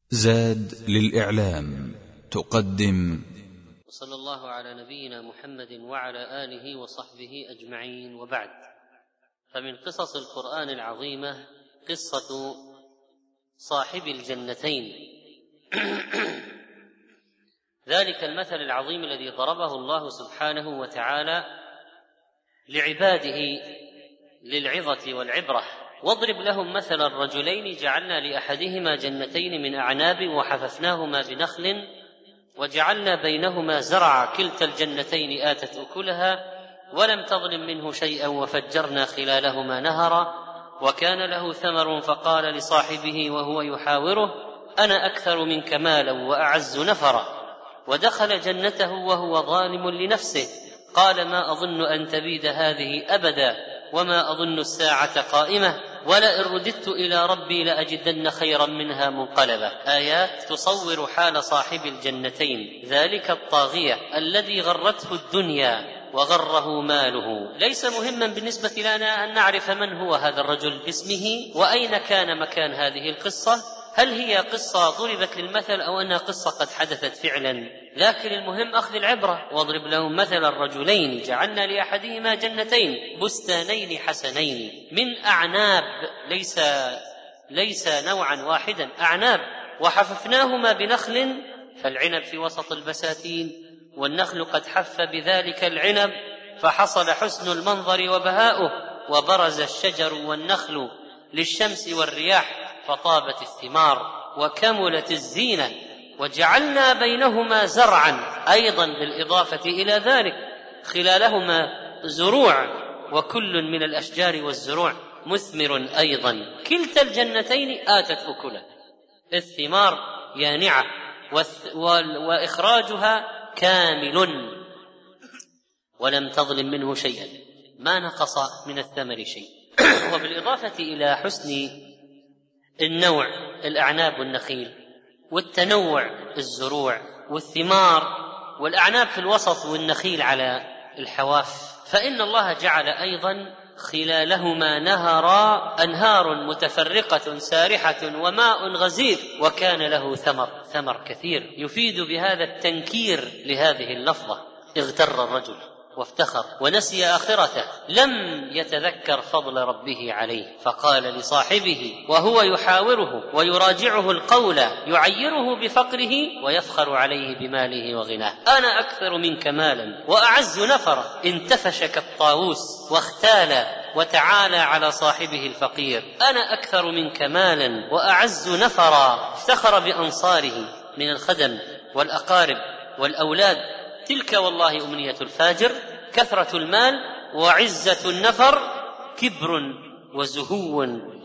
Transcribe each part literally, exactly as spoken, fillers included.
زاد للإعلام تقدم. صلى الله على نبينا محمد وعلى آله وصحبه أجمعين، وبعد. فمن قصص القرآن العظيمة قصة صاحب الجنتين ذلك المثل العظيم الذي ضربه الله سبحانه وتعالى لعباده للعظة والعبرة. واضرب لهم مثل الرجلين جعلنا لأحدهما جنتين من أعناب وحففناهما بنخل وجعلنا بينهما زرعا كلتا الجنتين آتت أكلها ولم تظلم منه شيئا وفجرنا خلالهما نهرا وكان له ثمر فقال لصاحبه وهو يحاوره أنا أكثر منك مالا وأعز نفرا ودخل جنته وهو ظالم لنفسه قال ما أظن أن تبيد هذه أبدا وما أظن الساعة قائمة ولئن رددت إلى ربي لأجدن خيرا منها منقلبا. آيات تصور حال صاحب الجنتين، ذلك الطاغية الذي غرته الدنيا وغره ماله. ليس مهما بالنسبة لنا أن نعرف من هو هذا الرجل باسمه وأين كان مكان هذه القصة، هل هي قصة ضربت للمثل أو أنها قصة قد حدثت فعلا، لكن المهم أخذ العبرة. واضرب لهم مثل الرجلين جعلنا لأحدهما جنتين بستانين حسنين من أعناب، ليس, ليس نوعا واحدا، أعناب، وحففناهما بنخل، فالعنب في وسط البساتين والنخل قد حف بذلك العنب فحصل حسن المنظر وبهاؤه وبرز الشجر والنخل للشمس والرياح فطابت الثمار وكملت الزينة وجعلنا بينهما زرعا، أيضا بالإضافة إلى ذلك خلالهما زروع وكل من الأشجار والزروع مثمر أيضا كلتا الجنتين آتت أكلها، الثمار يانعة وإخراجها كامل ولم تظلم منه شيئا، ما نقص من الثمر شيء. وبالإضافة إلى حسن النوع الأعناب والنخيل والتنوع الزروع والثمار والأعناب في الوسط والنخيل على الحواف، فإن الله جعل أيضا خلالهما نهرا أنهار متفرقة سارحة وماء غزير وكان له ثمر ثمر كثير، يفيد بهذا التنكير لهذه اللفظة. اغتر الرجل وافتخر ونسي آخرته لم يتذكر فضل ربه عليه فقال لصاحبه وهو يحاوره ويراجعه القول يعيره بفقره ويفخر عليه بماله وغناه أنا أكثر منك مالا وأعز نفرا، انتفش كالطاووس واختال وتعالى على صاحبه الفقير أنا أكثر منك مالا وأعز نفرا، افتخر بأنصاره من الخدم والأقارب والأولاد. تلك والله أمنية الفاجر، كثرة المال وعزة النفر، كبر وزهو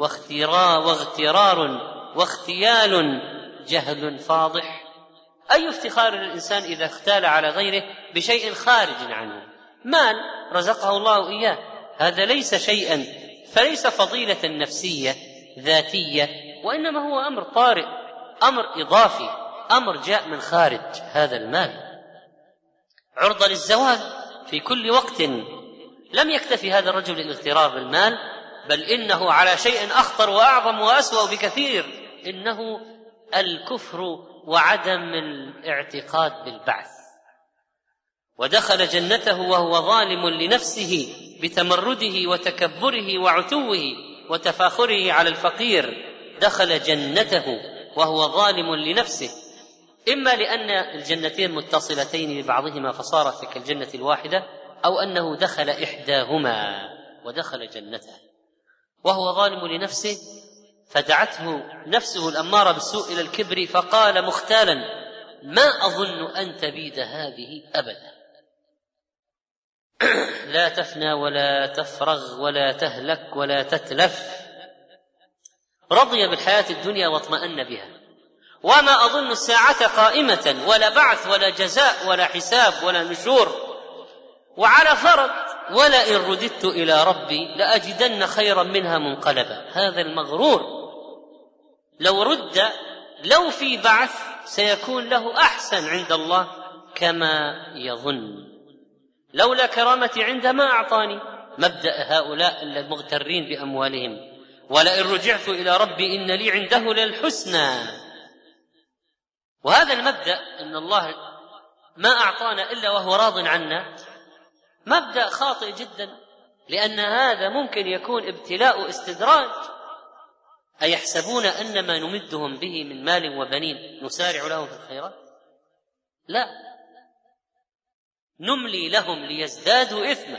واغترار واختيال، جهل فاضح. أي افتخار للإنسان إذا اختال على غيره بشيء خارج عنه، مال رزقه الله إياه، هذا ليس شيئا، فليس فضيلة نفسية ذاتية، وإنما هو أمر طارئ، أمر إضافي، أمر جاء من خارج. هذا المال عرضة للزوال في كل وقت. لم يكتفي هذا الرجل الاغترار بالمال، بل إنه على شيء أخطر وأعظم وأسوأ بكثير، إنه الكفر وعدم الاعتقاد بالبعث. ودخل جنته وهو ظالم لنفسه بتمرده وتكبره وعتوه وتفاخره على الفقير، دخل جنته وهو ظالم لنفسه، إما لأن الجنتين متصلتين ببعضهما فصارت كالجنة الواحدة، أو أنه دخل إحداهما ودخل جنته وهو ظالم لنفسه فدعته نفسه الأمارة بالسوء إلى الكبر فقال مختالا ما أظن أن تبيد هذه أبدا لا تفنى ولا تفرغ ولا تهلك ولا تتلف. رضي بالحياة الدنيا واطمأن بها وما أظن الساعة قائمة ولا بعث ولا جزاء ولا حساب ولا نشور، وعلى فرض ولئن رددت إلى ربي لأجدن خيرا منها منقلبا. هذا المغرور لو رد، لو في بعث سيكون له أحسن عند الله كما يظن، لولا كرامتي عنده ما أعطاني. مبدأ هؤلاء المغترين بأموالهم ولئن رجعت إلى ربي إن لي عنده للحسنى وهذا المبدأ أن الله ما أعطانا إلا وهو راض عنا مبدأ خاطئ جدا، لأن هذا ممكن يكون ابتلاء استدراج. أيحسبون أن ما نمدهم به من مال وبنين نسارع لهم في الخيرات؟ لا، نملي لهم ليزدادوا إثما.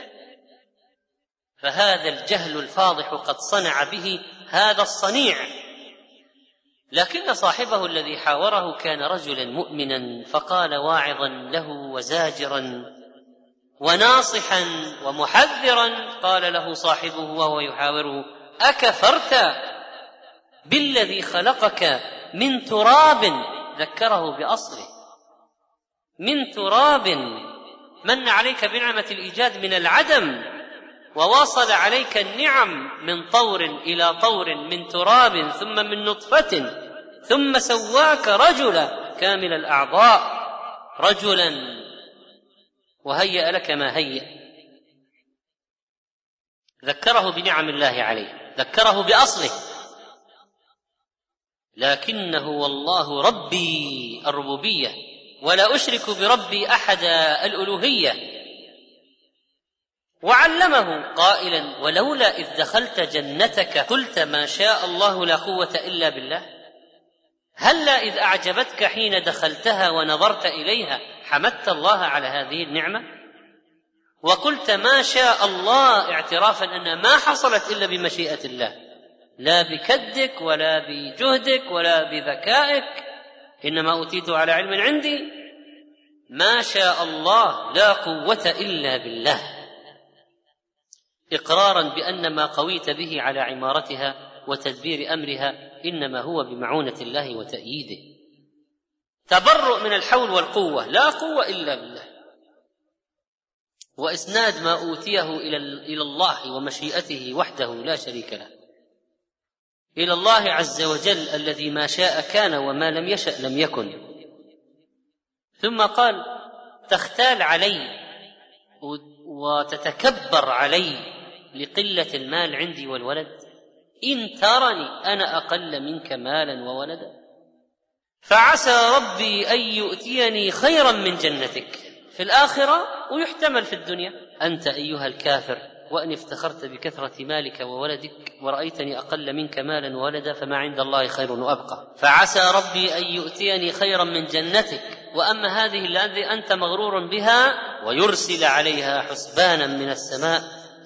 فهذا الجهل الفاضح قد صنع به هذا الصنيع. لكن صاحبه الذي حاوره كان رجلا مؤمنا، فقال واعظا له وزاجرا وناصحا ومحذرا، قال له صاحبه وهو يحاوره: أكفرت بالذي خلقك من تراب؟ ذكره بأصله، من تراب، من عليك بنعمة الإيجاد من العدم، وواصل عليك النعم من طور إلى طور، من تراب ثم من نطفة، ثم سواك رجلا كامل الأعضاء، رجلا وهيأ لك ما هيأ. ذكره بنعم الله عليه، ذكره بأصله. لكنه والله ربي الربوبية، ولا أشرك بربي أحد الألوهية. وعلمه قائلا: ولولا إذ دخلت جنتك قلت ما شاء الله لا قوة إلا بالله. هلا إذ أعجبتك حين دخلتها ونظرت إليها حمدت الله على هذه النعمة، وقلت ما شاء الله اعترافا أنها ما حصلت إلا بمشيئة الله، لا بكدك ولا بجهدك ولا بذكائك، إنما أوتيت على علم عندي. ما شاء الله لا قوة إلا بالله، إقرارا بأن ما قويت به على عمارتها وتدبير أمرها إنما هو بمعونة الله وتأييده. تبرؤ من الحول والقوة، لا قوة إلا بالله، وإسناد ما أوتيه إلى الله ومشيئته وحده لا شريك له، إلى الله عز وجل الذي ما شاء كان وما لم يشأ لم يكن. ثم قال: تختال علي وتتكبر علي لقلة المال عندي والولد، إن ترني أنا أقل منك مالا وولدا، فعسى ربي أن يؤتيني خيرا من جنتك في الآخرة ويحتمل في الدنيا. أنت أيها الكافر وأن افتخرت بكثرة مالك وولدك ورأيتني أقل منك مالا وولدا، فما عند الله خير وأبقى. فعسى ربي أن يؤتيني خيرا من جنتك، وأما هذه التي أنت مغرور بها، ويرسل عليها حسبانا من السماء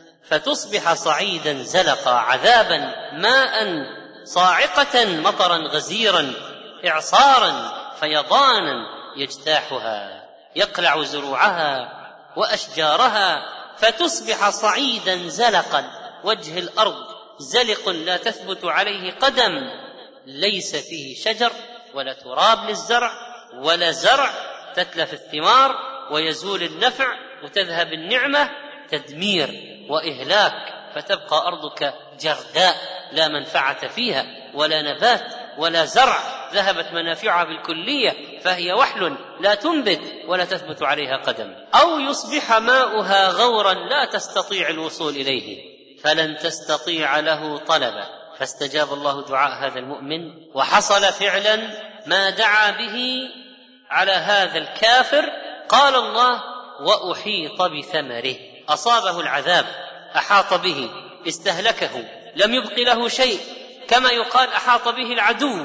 فتصبح صعيدا زلقا عذابا ماء صاعقة مطرا غزيرا إعصارا فيضانا يجتاحها يقلع زروعها وأشجارها، فتصبح صعيدا زلقا، وجه الأرض زلق لا تثبت عليه قدم، ليس فيه شجر ولا تراب للزرع ولا زرع، تتلف الثمار ويزول النفع وتذهب النعمة، تدمير وإهلاك، فتبقى أرضك جرداء لا منفعة فيها ولا نبات ولا زرع، ذهبت منافعها بالكلية، فهي وحل لا تنبت ولا تثبت عليها قدم. أو يصبح ماؤها غورا لا تستطيع الوصول إليه فلن تستطيع له طلبا. فاستجاب الله دعاء هذا المؤمن، وحصل فعلا ما دعا به على هذا الكافر. قال الله: وأحيط بثمره، أصابه العذاب، أحاط به، استهلكه، لم يبق له شيء، كما يقال أحاط به العدو،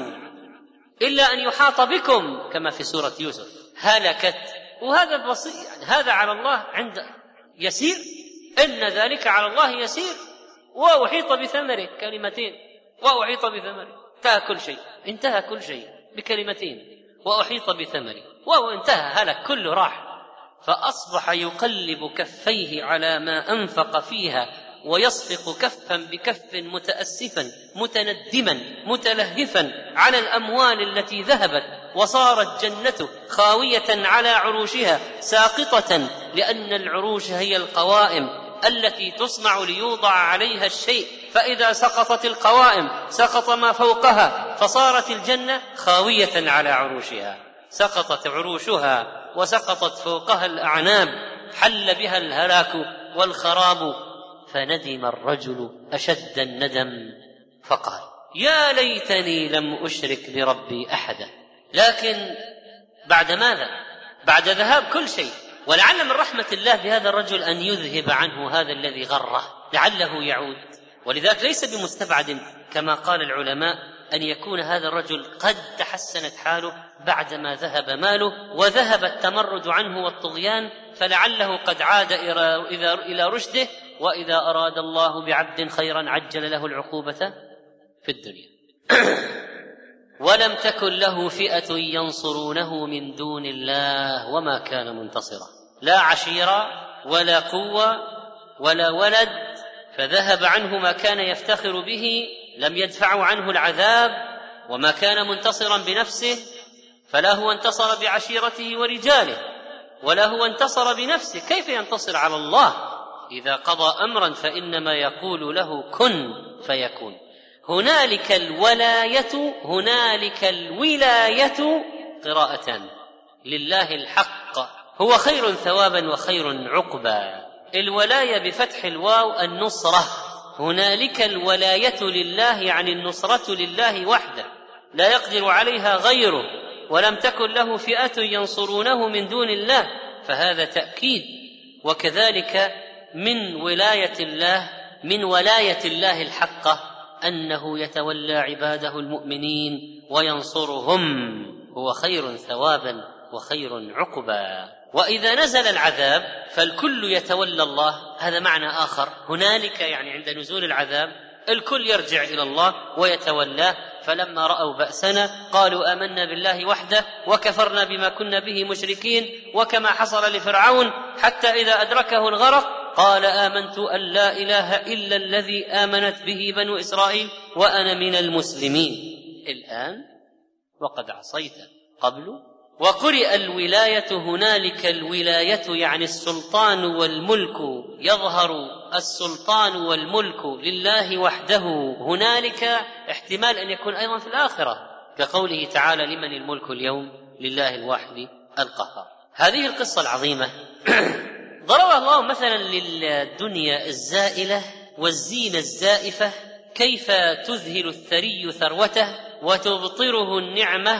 إلا أن يحاط بكم كما في سورة يوسف، هلكت. وهذا بسيط، يعني هذا على الله عند يسير، إن ذلك على الله يسير. وأحيط بثمره، كلمتين، وأحيط بثمره، انتهى كل شيء، انتهى كل شيء بكلمتين، وأحيط بثمره، وهو انتهى، هلك كله راح. فأصبح يقلب كفيه على ما أنفق فيها، ويصفق كفا بكف، متأسفا متندما متلهفا على الأموال التي ذهبت، وصارت جنته خاوية على عروشها ساقطة، لأن العروش هي القوائم التي تصنع ليوضع عليها الشيء، فإذا سقطت القوائم سقط ما فوقها، فصارت الجنة خاوية على عروشها، سقطت عروشها وسقطت فوقها الأعناب، حل بها الهلاك والخراب. فندم الرجل أشد الندم فقال: يا ليتني لم أشرك بربي أحدا. لكن بعد ماذا؟ بعد ذهاب كل شيء. ولعل من رحمة الله بهذا الرجل أن يذهب عنه هذا الذي غره، لعله يعود. ولذلك ليس بمستبعد كما قال العلماء أن يكون هذا الرجل قد تحسنت حاله بعدما ذهب ماله وذهب التمرد عنه والطغيان، فلعله قد عاد إلى رشده، وإذا أراد الله بعبد خيرا عجل له العقوبة في الدنيا. ولم تكن له فئة ينصرونه من دون الله وما كان منتصرا، لا عشيرة ولا قوة ولا ولد، فذهب عنه ما كان يفتخر به، لم يدفع عنه العذاب، وما كان منتصرا بنفسه، فلا هو انتصر بعشيرته ورجاله ولا هو انتصر بنفسه. كيف ينتصر على الله؟ إذا قضى أمرا فإنما يقول له كن فيكون. هنالك الولاية هنالك الولاية قراءتان، لله الحق هو خير ثوابا وخير عقبا. الولاية بفتح الواو النصرة، هنالك الولاية لله يعني النصرة لله وحده لا يقدر عليها غيره، ولم تكن له فئة ينصرونه من دون الله، فهذا تأكيد. وكذلك من ولاية الله من ولاية الله الحقة أنه يتولى عباده المؤمنين وينصرهم، هو خير ثوابا وخير عقبا. وإذا نزل العذاب فالكل يتولى الله، هذا معنى آخر. هنالك يعني عند نزول العذاب الكل يرجع إلى الله ويتولاه. فلما رأوا بأسنا قالوا آمنا بالله وحده وكفرنا بما كنا به مشركين، وكما حصل لفرعون حتى إذا أدركه الغرق قال آمنت أن لا إله إلا الذي آمنت به بنو إسرائيل وأنا من المسلمين. الآن وقد عصيت قبل. وقرئ الولاية هنالك الولاية يعني السلطان والملك، يظهر السلطان والملك لله وحده. هنالك احتمال أن يكون أيضا في الآخرة، كقوله تعالى لمن الملك اليوم لله الواحد القهار. هذه القصة العظيمة ضرب الله مثلا للدنيا الزائلة والزينة الزائفة، كيف تذهل الثري ثروته وتبطره النعمة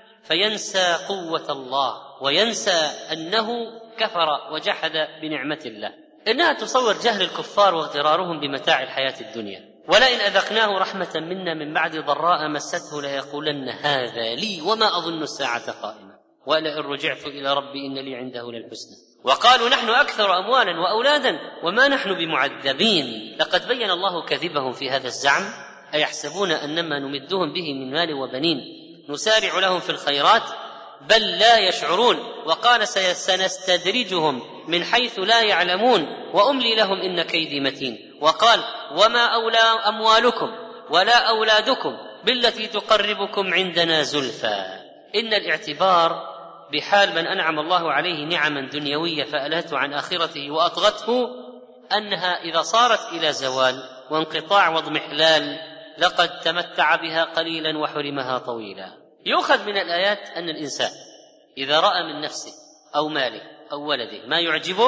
فينسى قوة الله وينسى أنه كفر وجحد بنعمة الله. إنها تصور جهل الكفار واغترارهم بمتاع الحياة الدنيا. ولئن أذقناه رحمة منا من بعد ضراء مسته ليقولن هذا لي وما أظن الساعة قائمة ولئن رجعت إلى ربي إن لي عنده للحسنى. وقالوا نحن أكثر أموالا وأولادا وما نحن بمعذبين. لقد بين الله كذبهم في هذا الزعم، أيحسبون أنما نمدهم به من مال وبنين نسارع لهم في الخيرات بل لا يشعرون. وقال سنستدرجهم من حيث لا يعلمون وأملي لهم إن كيدي متين. وقال وما أولى أموالكم ولا أولادكم بالتي تقربكم عندنا زلفى. إن الاعتبار بحال من أنعم الله عليه نعما دنيوية فألهته عن آخرته وأطغته أنها إذا صارت إلى زوال وانقطاع واضمحلال لقد تمتع بها قليلا وحرمها طويلا. يؤخذ من الآيات أن الإنسان إذا رأى من نفسه أو ماله أو ولده ما يعجبه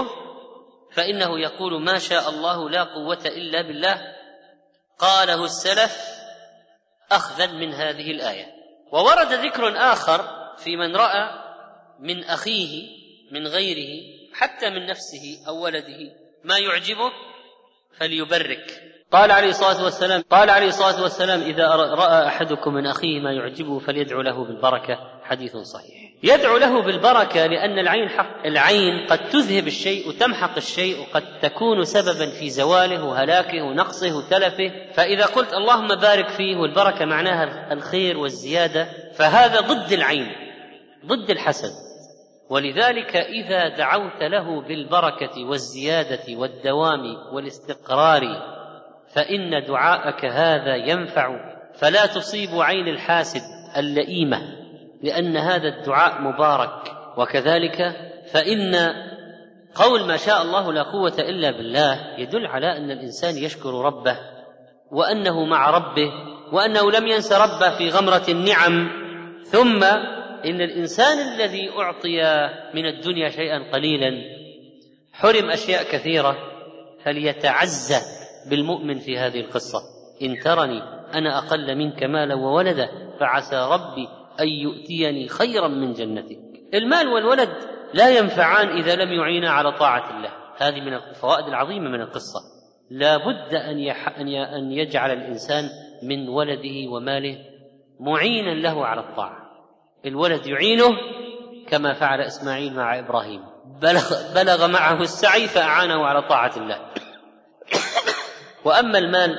فإنه يقول ما شاء الله لا قوة إلا بالله. قاله السلف أخذا من هذه الآية. وورد ذكر آخر في من رأى من أخيه من غيره حتى من نفسه أو ولده ما يعجبه فليبرك. قال عليه الصلاة والسلام قال عليه الصلاة والسلام إذا رأى أحدكم من أخيه ما يعجبه فليدعو له بالبركة. حديث صحيح. يدعو له بالبركة لأن العين حق العين قد تذهب الشيء وتمحق الشيء وقد تكون سببا في زواله وهلاكه ونقصه وتلفه. فإذا قلت اللهم بارك فيه والبركة معناها الخير والزيادة فهذا ضد العين ضد الحسد. ولذلك إذا دعوت له بالبركة والزيادة والدوام والاستقرار فإن دعاءك هذا ينفع فلا تصيب عين الحاسد اللئيمة لأن هذا الدعاء مبارك. وكذلك فإن قول ما شاء الله لا قوة إلا بالله يدل على أن الإنسان يشكر ربه وأنه مع ربه وأنه لم ينس ربه في غمرة النعم. ثم إن الإنسان الذي أعطي من الدنيا شيئا قليلا حرم أشياء كثيرة فليتعزى بالمؤمن في هذه القصة. إن ترني أنا أقل منك مالا وولدا فعسى ربي أن يؤتيني خيرا من جنتك. المال والولد لا ينفعان إذا لم يعينا على طاعة الله. هذه من الفوائد العظيمة من القصة. لا بد أن يجعل الإنسان من ولده وماله معينا له على الطاعة. الولد يعينه كما فعل إسماعيل مع إبراهيم، بلغ, بلغ معه السعي فأعانه على طاعة الله. وأما المال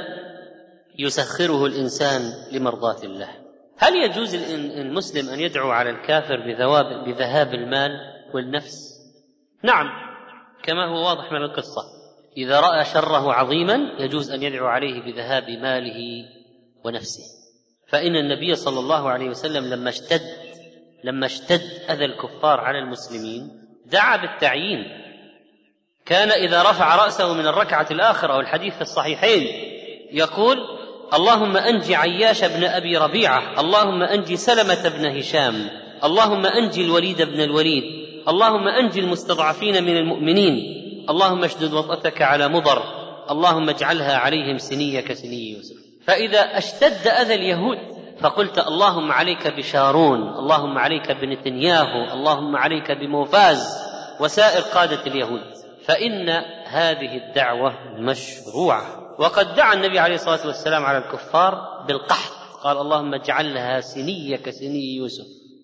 يسخره الإنسان لمرضاة الله. هل يجوز المسلم أن يدعو على الكافر بذهاب المال والنفس؟ نعم، كما هو واضح من القصة. إذا رأى شره عظيما يجوز أن يدعو عليه بذهاب ماله ونفسه. فإن النبي صلى الله عليه وسلم لما اشتد لما اشتد أذى الكفار على المسلمين دعا بالتعيين. كان إذا رفع رأسه من الركعة الآخرة، والحديث في الصحيحين، يقول: اللهم أنجي عياش بن أبي ربيعة، اللهم أنجي سلمة بن هشام، اللهم أنجي الوليد بن الوليد، اللهم أنجي المستضعفين من المؤمنين، اللهم اشدد وطأتك على مضر، اللهم اجعلها عليهم سنية كسني يوسف. فإذا اشتد أذى اليهود فقلت: اللهم عليك بشارون، اللهم عليك بنتنياهو، اللهم عليك بموفاز وسائر قادة اليهود، فإن هذه الدعوة مشروعة. وقد دعا النبي عليه الصلاة والسلام على الكفار بالقحط، قال: اللهم اجعلها سنية كسني يوسف،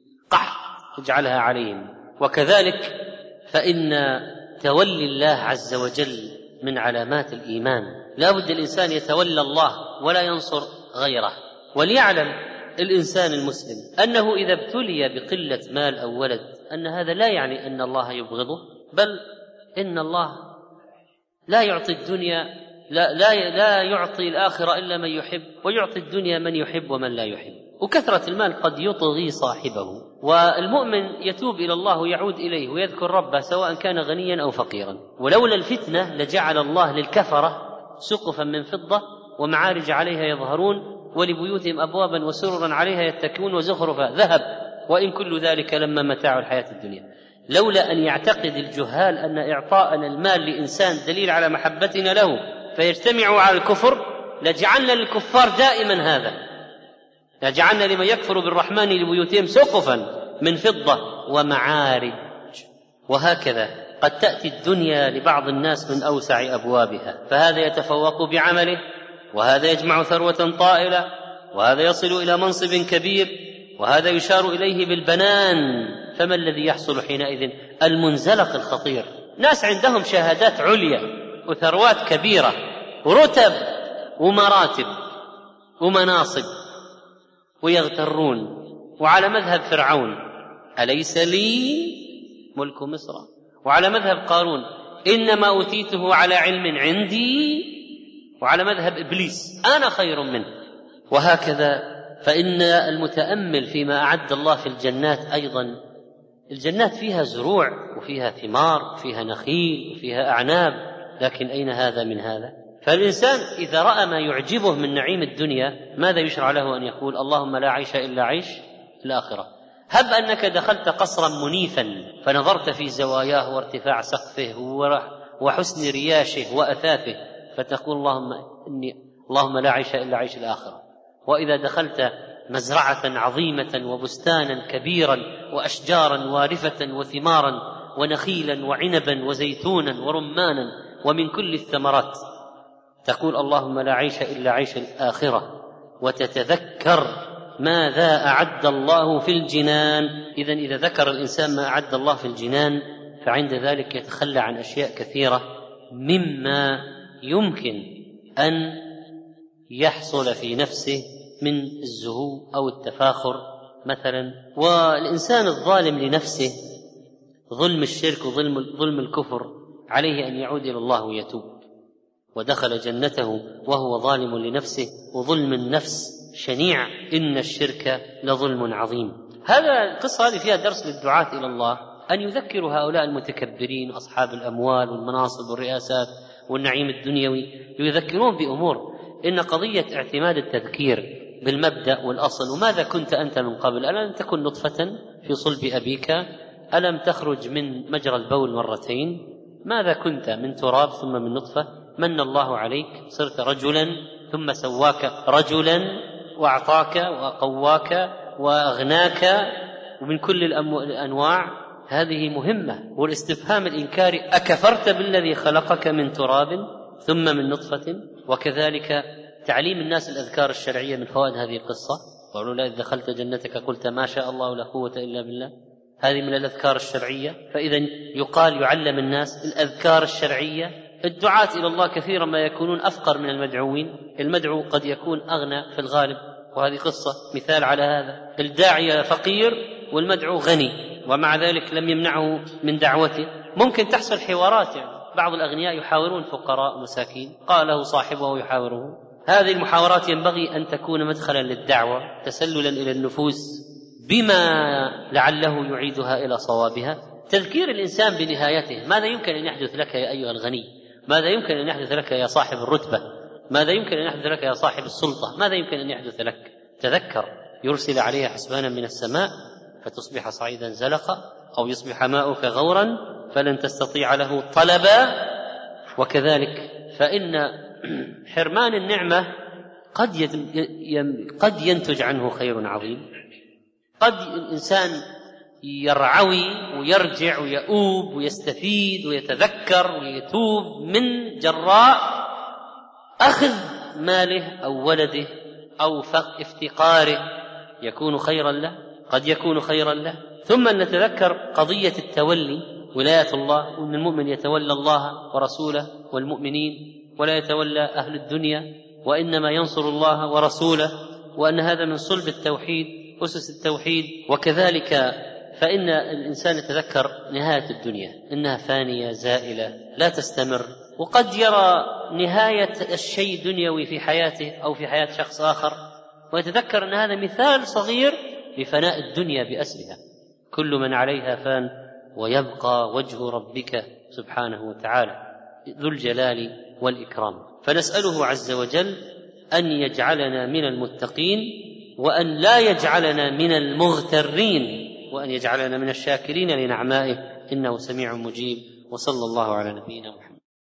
قحط اجعلها عليهم. وكذلك فإن تولي الله عز وجل من علامات الإيمان. لا بد الإنسان يتولى الله ولا ينصر غيره. وليعلم الإنسان المسلم أنه إذا ابتلي بقلة مال أو ولد أن هذا لا يعني أن الله يبغضه، بل إن الله لا يعطي الدنيا لا, لا, لا يعطي الآخرة إلا من يحب، ويعطي الدنيا من يحب ومن لا يحب. وكثرة المال قد يطغي صاحبه، والمؤمن يتوب إلى الله ويعود إليه ويذكر ربه سواء كان غنيا أو فقيرا. ولولا الفتنة لجعل الله للكفرة سقفا من فضة ومعارج عليها يظهرون، ولبيوتهم أبوابا وسررا عليها يتكئون وزخرفا ذهب، وإن كل ذلك لما متاع الحياة الدنيا. لولا أن يعتقد الجهال أن إعطاءنا المال لإنسان دليل على محبتنا له فيجتمعوا على الكفر لجعلنا للكفار دائما هذا، لجعلنا لمن يكفر بالرحمن لبيوتهم سقفا من فضة ومعارج. وهكذا قد تأتي الدنيا لبعض الناس من أوسع أبوابها، فهذا يتفوق بعمله، وهذا يجمع ثروة طائلة، وهذا يصل إلى منصب كبير، وهذا يشار إليه بالبنان. فما الذي يحصل حينئذ؟ المنزلق الخطير. ناس عندهم شهادات عليا وثروات كبيرة ورتب ومراتب ومناصب، ويغترون، وعلى مذهب فرعون: أليس لي ملك مصر؟ وعلى مذهب قارون: إنما أوتيته على علم عندي، وعلى مذهب إبليس: أنا خير منه. وهكذا فإن المتأمل فيما أعد الله في الجنات أيضا، الجنات فيها زروع وفيها ثمار وفيها نخيل وفيها أعناب، لكن أين هذا من هذا؟ فالإنسان إذا رأى ما يعجبه من نعيم الدنيا ماذا يشرع له أن يقول؟ اللهم لا عيش إلا عيش الآخرة. هب أنك دخلت قصرا منيفا فنظرت في زواياه وارتفاع سقفه وحسن رياشه وأثاثه فتقول اللهم إني اللهم لا عيش إلا عيش الآخرة. وإذا دخلت مزرعة عظيمة وبستانا كبيرا وأشجارا وارفة وثمارا ونخيلا وعنبا وزيتونا ورمانا ومن كل الثمرات تقول اللهم لا عيش إلا عيش الآخرة، وتتذكر ماذا أعد الله في الجنان. إذن إذا ذكر الإنسان ما أعد الله في الجنان فعند ذلك يتخلى عن أشياء كثيرة مما يمكن أن يحصل في نفسه من الزهو أو التفاخر مثلا. والإنسان الظالم لنفسه ظلم الشرك وظلم ظلم الكفر عليه أن يعود إلى الله ويتوب، ودخل جنته وهو ظالم لنفسه، وظلم النفس شنيع، إن الشرك لظلم عظيم. هذا القصة هذه فيها درس للدعاة إلى الله، أن يذكروا هؤلاء المتكبرين أصحاب الأموال والمناصب والرئاسات والنعيم الدنيوي، يذكرون بأمور. إن قضية اعتماد التذكير بالمبدأ والأصل، وماذا كنت أنت من قبل؟ ألم تكن نطفة في صلب أبيك؟ ألم تخرج من مجرى البول مرتين؟ ماذا كنت؟ من تراب ثم من نطفة، من الله عليك صرت رجلا ثم سواك رجلا وأعطاك وقواك وأغناك ومن كل الأنواع، هذه مهمة. والاستفهام الإنكاري: أكفرت بالذي خلقك من تراب ثم من نطفة؟ وكذلك تعليم الناس الأذكار الشرعية من فوائد هذه القصة. قالوا: لا، إذ دخلت جنتك قلت ما شاء الله لا قوة إلا بالله. هذه من الأذكار الشرعية. فإذا يقال يعلم الناس الأذكار الشرعية. الدعاة إلى الله كثيرا ما يكونون أفقر من المدعوين. المدعو قد يكون أغنى في الغالب، وهذه قصة مثال على هذا. الداعية فقير والمدعو غني، ومع ذلك لم يمنعه من دعوته. ممكن تحصل حوارات، يعني بعض الأغنياء يحاورون فقراء مساكين، قاله صاحبه يحاوره. هذه المحاورات ينبغي أن تكون مدخلا للدعوة، تسللا إلى النفوس بما لعله يعيدها إلى صوابها. تذكير الإنسان بنهايته. ماذا يمكن أن يحدث لك يا أيها الغني؟ ماذا يمكن أن يحدث لك يا صاحب الرتبة؟ ماذا يمكن أن يحدث لك يا صاحب السلطة؟ ماذا يمكن أن يحدث لك؟ تذكر: يرسل عليها حسبانا من السماء فتصبح صعيدا زلقا، أو يصبح ماؤك غورا فلن تستطيع له طلبا. وكذلك فإن حرمان النعمة قد قد ينتج عنه خير عظيم. قد الإنسان يرعوي ويرجع ويؤوب ويستفيد ويتذكر ويتوب من جراء أخذ ماله أو ولده أو افتقاره، يكون خيرا له، قد يكون خيرا له. ثم نتذكر قضية التولي، ولاية الله، وأن المؤمن يتولى الله ورسوله والمؤمنين، ولا يتولى أهل الدنيا، وإنما ينصر الله ورسوله، وأن هذا من صلب التوحيد، أسس التوحيد. وكذلك فإن الإنسان يتذكر نهاية الدنيا، إنها فانية زائلة لا تستمر. وقد يرى نهاية الشيء الدنيوي في حياته أو في حياة شخص آخر، ويتذكر أن هذا مثال صغير لفناء الدنيا بأسرها. كل من عليها فان ويبقى وجه ربك سبحانه وتعالى ذو الجلال والإكرام. فنسأله عز وجل أن يجعلنا من المتقين، وأن لا يجعلنا من المغترين، وأن يجعلنا من الشاكرين لنعمائه، إنه سميع مجيب. وصلى الله على نبينا محمد.